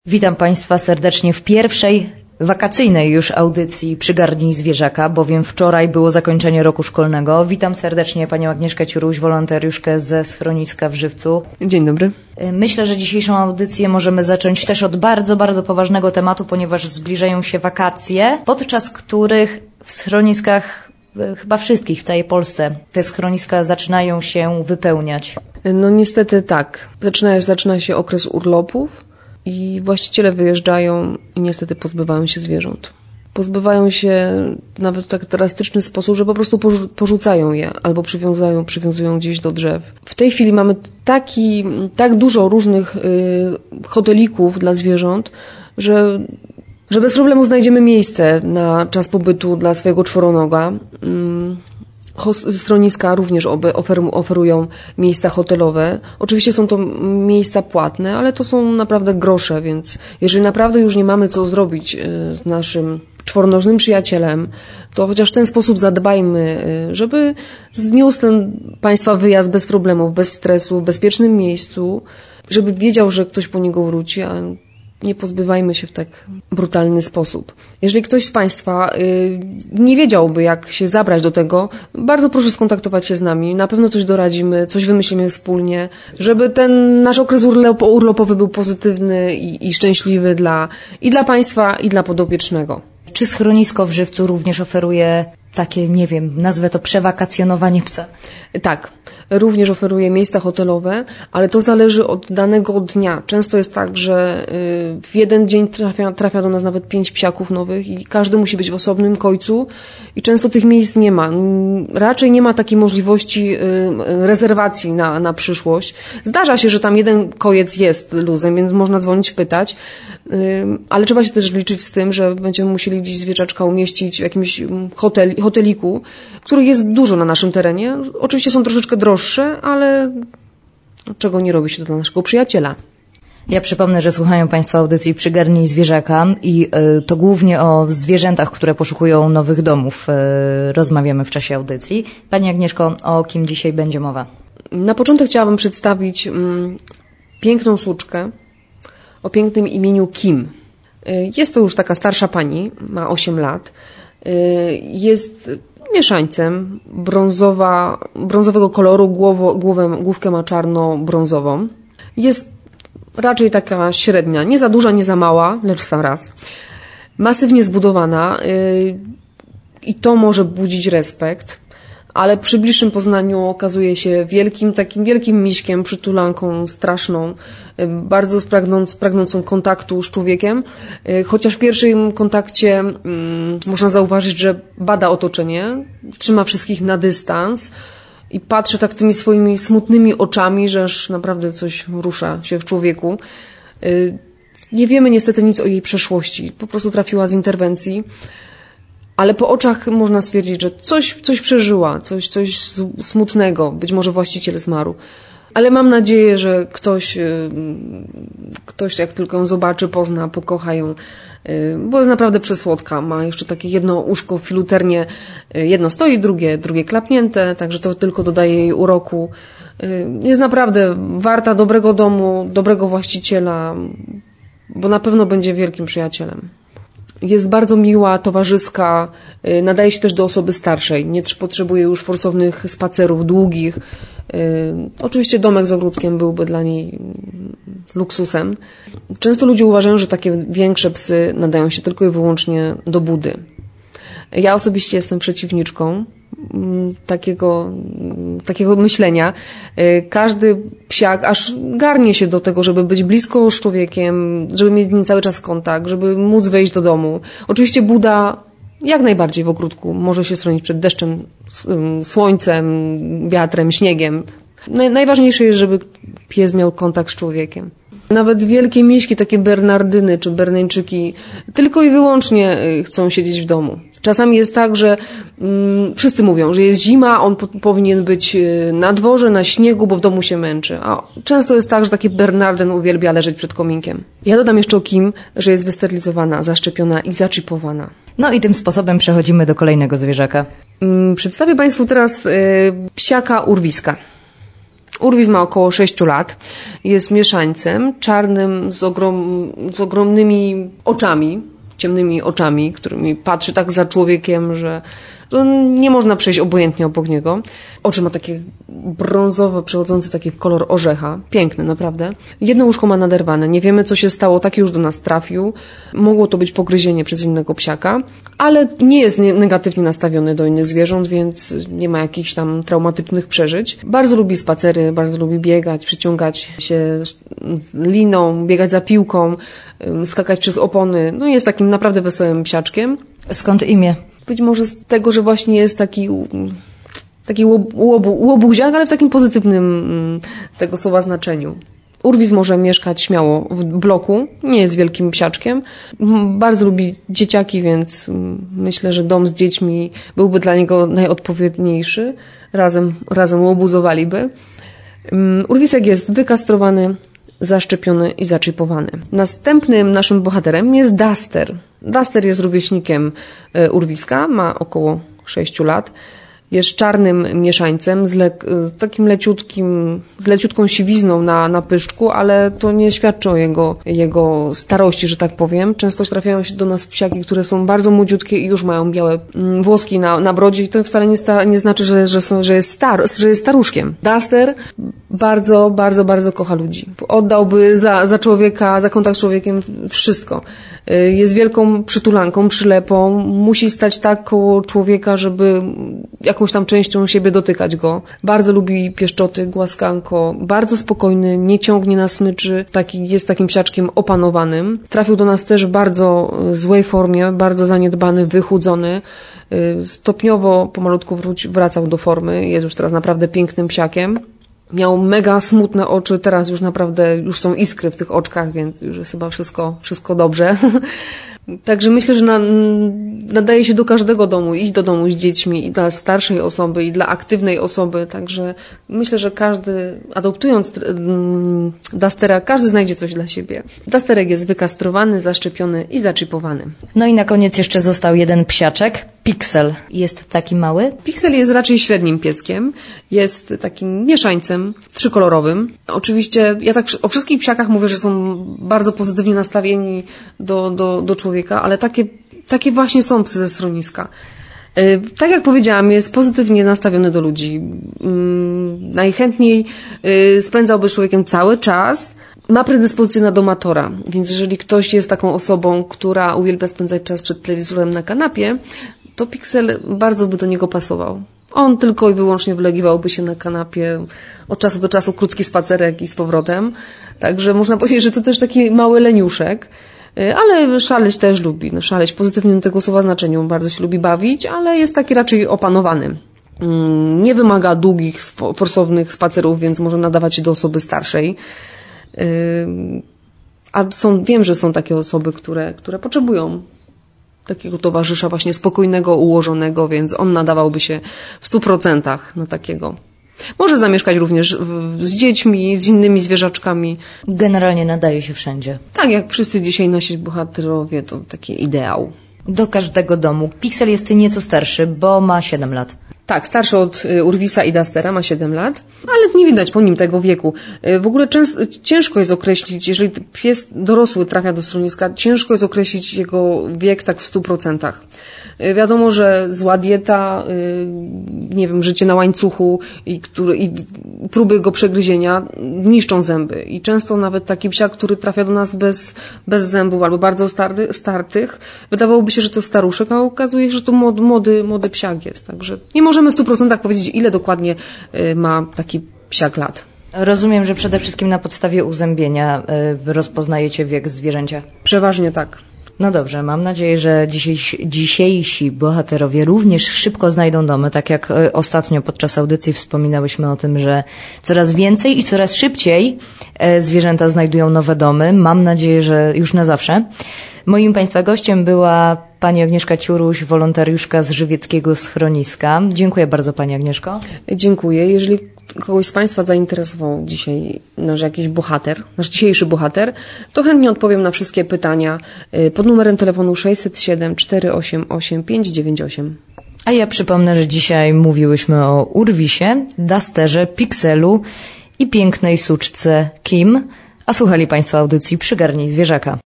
Witam Państwa serdecznie w pierwszej wakacyjnej już audycji Przygarnij Zwierzaka, bowiem wczoraj było zakończenie roku szkolnego. Witam serdecznie Panią Agnieszkę Ciuruś, wolontariuszkę ze schroniska w Żywcu. Dzień dobry. Myślę, że dzisiejszą audycję możemy zacząć też od bardzo, bardzo poważnego tematu, ponieważ zbliżają się wakacje, podczas których w schroniskach chyba wszystkich w całej Polsce te schroniska zaczynają się wypełniać. No niestety tak. Zaczyna się okres urlopów i właściciele wyjeżdżają i niestety pozbywają się zwierząt. Pozbywają się nawet w tak drastyczny sposób, że po prostu porzucają je albo przywiązują gdzieś do drzew. W tej chwili mamy tak dużo różnych hotelików dla zwierząt, że bez problemu znajdziemy miejsce na czas pobytu dla swojego czworonoga. Schroniska również oferują miejsca hotelowe. Oczywiście są to miejsca płatne, ale to są naprawdę grosze, więc jeżeli naprawdę już nie mamy co zrobić z naszym czworonożnym przyjacielem, to chociaż w ten sposób zadbajmy, żeby zniósł ten Państwa wyjazd bez problemów, bez stresu, w bezpiecznym miejscu, żeby wiedział, że ktoś po niego wróci, a nie pozbywajmy się w tak brutalny sposób. Jeżeli ktoś z Państwa nie wiedziałby, jak się zabrać do tego, bardzo proszę skontaktować się z nami. Na pewno coś doradzimy, coś wymyślimy wspólnie, żeby ten nasz okres urlopowy był pozytywny i szczęśliwy i dla Państwa, i dla podopiecznego. Czy schronisko w Żywcu również oferuje takie, nie wiem, nazwę to przewakacjonowanie psa? Tak, również oferuje miejsca hotelowe, ale to zależy od danego dnia. Często jest tak, że w jeden dzień trafia do nas nawet 5 psiaków nowych i każdy musi być w osobnym kojcu i często tych miejsc nie ma. Raczej nie ma takiej możliwości rezerwacji na przyszłość. Zdarza się, że tam jeden kojec jest luzem, więc można dzwonić, pytać, ale trzeba się też liczyć z tym, że będziemy musieli gdzieś zwierzaczka umieścić w jakimś hoteliku, który jest dużo na naszym terenie. Oczywiście są troszeczkę droższe, ale czego nie robi się to dla naszego przyjaciela. Ja przypomnę, że słuchają Państwo audycji Przygarnij Zwierzaka i to głównie o zwierzętach, które poszukują nowych domów rozmawiamy w czasie audycji. Pani Agnieszko, o kim dzisiaj będzie mowa? Na początek chciałabym przedstawić piękną słuczkę o pięknym imieniu Kim. Jest to już taka starsza pani, ma 8 lat. Jest mieszańcem, brązowego koloru, główkę ma czarno-brązową. Jest raczej taka średnia, nie za duża, nie za mała, lecz w sam raz. Masywnie zbudowana i to może budzić respekt, ale przy bliższym poznaniu okazuje się takim wielkim miśkiem, przytulanką straszną, bardzo pragnącą kontaktu z człowiekiem, chociaż w pierwszym kontakcie można zauważyć, że bada otoczenie, trzyma wszystkich na dystans i patrzy tak tymi swoimi smutnymi oczami, że aż naprawdę coś rusza się w człowieku. Nie wiemy niestety nic o jej przeszłości, po prostu trafiła z interwencji. Ale po oczach można stwierdzić, że coś przeżyła, coś smutnego, być może właściciel zmarł. Ale mam nadzieję, że ktoś jak tylko ją zobaczy, pozna, pokocha ją, bo jest naprawdę przesłodka. Ma jeszcze takie jedno uszko filuternie, jedno stoi, drugie klapnięte, także to tylko dodaje jej uroku. Jest naprawdę warta dobrego domu, dobrego właściciela, bo na pewno będzie wielkim przyjacielem. Jest bardzo miła, towarzyska, nadaje się też do osoby starszej. Nie potrzebuje już forsownych spacerów długich. Oczywiście domek z ogródkiem byłby dla niej luksusem. Często ludzie uważają, że takie większe psy nadają się tylko i wyłącznie do budy. Ja osobiście jestem przeciwniczką takiego myślenia. Każdy psiak aż garnie się do tego, żeby być blisko z człowiekiem, żeby mieć z nim cały czas kontakt, żeby móc wejść do domu. Oczywiście buda jak najbardziej w ogródku może się chronić przed deszczem, słońcem, wiatrem, śniegiem. Najważniejsze jest, żeby pies miał kontakt z człowiekiem. Nawet wielkie miśki, takie bernardyny czy berneńczyki, tylko i wyłącznie chcą siedzieć w domu. Czasami jest tak, że wszyscy mówią, że jest zima, on powinien być na dworze, na śniegu, bo w domu się męczy. A często jest tak, że taki bernardyn uwielbia leżeć przed kominkiem. Ja dodam jeszcze o Kim, że jest wysterylizowana, zaszczepiona i zaczipowana. No i tym sposobem przechodzimy do kolejnego zwierzaka. Przedstawię Państwu teraz psiaka urwiska. Urwis ma około 6 lat. Jest mieszańcem czarnym z ogromnymi oczami, ciemnymi oczami, którymi patrzy tak za człowiekiem, że nie można przejść obojętnie obok niego. Oczy ma takie brązowe, przechodzące takie w kolor orzecha. Piękny, naprawdę. Jedno łóżko ma naderwane. Nie wiemy, co się stało. Taki już do nas trafił. Mogło to być pogryzienie przez innego psiaka, ale nie jest negatywnie nastawiony do innych zwierząt, więc nie ma jakichś tam traumatycznych przeżyć. Bardzo lubi spacery, bardzo lubi biegać, przyciągać się z liną, biegać za piłką, skakać przez opony. No jest takim naprawdę wesołym psiaczkiem. Skąd imię? Być może z tego, że właśnie jest taki łobuziak, ale w takim pozytywnym tego słowa znaczeniu. Urwis może mieszkać śmiało w bloku, nie jest wielkim psiaczkiem. Bardzo lubi dzieciaki, więc myślę, że dom z dziećmi byłby dla niego najodpowiedniejszy. Razem łobuzowaliby. Urwisek jest wykastrowany, zaszczepiony i zaczipowany. Następnym naszym bohaterem jest Duster. Duster jest rówieśnikiem Urwiska, ma około 6 lat. Jest czarnym mieszańcem z takim leciutką siwizną na pyszczku, ale to nie świadczy o jego starości, że tak powiem. Często trafiają się do nas psiaki, które są bardzo młodziutkie i już mają białe włoski na brodzie i to wcale nie znaczy, że jest staruszkiem. Duster bardzo, bardzo, bardzo kocha ludzi. Oddałby za człowieka, za kontakt z człowiekiem wszystko. Jest wielką przytulanką, przylepą. Musi stać tak koło człowieka, żeby jakąś tam częścią siebie dotykać go. Bardzo lubi pieszczoty, głaskanko. Bardzo spokojny, nie ciągnie na smyczy. Jest takim psiaczkiem opanowanym. Trafił do nas też w bardzo złej formie, bardzo zaniedbany, wychudzony. Stopniowo, pomalutku wracał do formy. Jest już teraz naprawdę pięknym psiakiem. Miał mega smutne oczy, teraz już naprawdę są iskry w tych oczkach, więc już jest chyba wszystko dobrze. Także myślę, że nadaje się do każdego domu, iść do domu z dziećmi i dla starszej osoby, i dla aktywnej osoby. Także myślę, że każdy, adoptując Dustera, każdy znajdzie coś dla siebie. Dusterek jest wykastrowany, zaszczepiony i zaczipowany. No i na koniec jeszcze został jeden psiaczek. Pixel. Jest taki mały? Pixel jest raczej średnim pieskiem. Jest takim mieszańcem, trzykolorowym. Oczywiście ja tak o wszystkich psiakach mówię, że są bardzo pozytywnie nastawieni do człowieka, ale takie właśnie są psy ze schroniska. Tak jak powiedziałam, jest pozytywnie nastawiony do ludzi. Najchętniej spędzałby z człowiekiem cały czas. Ma predyspozycję na domatora, więc jeżeli ktoś jest taką osobą, która uwielbia spędzać czas przed telewizorem na kanapie, to Pixel bardzo by do niego pasował. On tylko i wyłącznie wylegiwałby się na kanapie, od czasu do czasu krótki spacerek i z powrotem. Także można powiedzieć, że to też taki mały leniuszek. Ale szaleć też lubi. Szaleć w pozytywnym tego słowa znaczeniu. Bardzo się lubi bawić, ale jest taki raczej opanowany. Nie wymaga długich, forsownych spacerów, więc może nadawać się do osoby starszej. A wiem, że są takie osoby, które potrzebują takiego towarzysza właśnie spokojnego, ułożonego, więc on nadawałby się w 100% na takiego. Może zamieszkać również z dziećmi, z innymi zwierzaczkami. Generalnie nadaje się wszędzie. Tak, jak wszyscy dzisiaj nasi bohaterowie, to taki ideał. Do każdego domu. Pixel jest nieco starszy, bo ma 7 lat. Tak, starszy od Urwisa i Dustera, ma 7 lat, ale nie widać po nim tego wieku. W ogóle ciężko jest określić, jeżeli pies dorosły trafia do schroniska, ciężko jest określić jego wiek tak w 100%. Wiadomo, że zła dieta, nie wiem, życie na łańcuchu i próby go przegryzienia niszczą zęby. I często nawet taki psiak, który trafia do nas bez zębów albo bardzo startych, wydawałoby się, że to staruszek, a okazuje się, że to młody psiak jest. Także nie możemy w 100% powiedzieć, ile dokładnie ma taki psiak lat. Rozumiem, że przede wszystkim na podstawie uzębienia rozpoznajecie wiek zwierzęcia. Przeważnie tak. No dobrze, mam nadzieję, że dzisiejsi bohaterowie również szybko znajdą domy, tak jak ostatnio podczas audycji wspominałyśmy o tym, że coraz więcej i coraz szybciej zwierzęta znajdują nowe domy. Mam nadzieję, że już na zawsze. Moim Państwa gościem była pani Agnieszka Ciuruś, wolontariuszka z żywieckiego schroniska. Dziękuję bardzo Pani Agnieszko. Dziękuję. Jeżeli kogoś z Państwa zainteresował dzisiaj nasz dzisiejszy bohater, to chętnie odpowiem na wszystkie pytania pod numerem telefonu 607 488 598. A ja przypomnę, że dzisiaj mówiłyśmy o Urwisie, Dusterze, Pixelu i pięknej suczce Kim. A słuchali Państwo audycji Przygarnij Zwierzaka.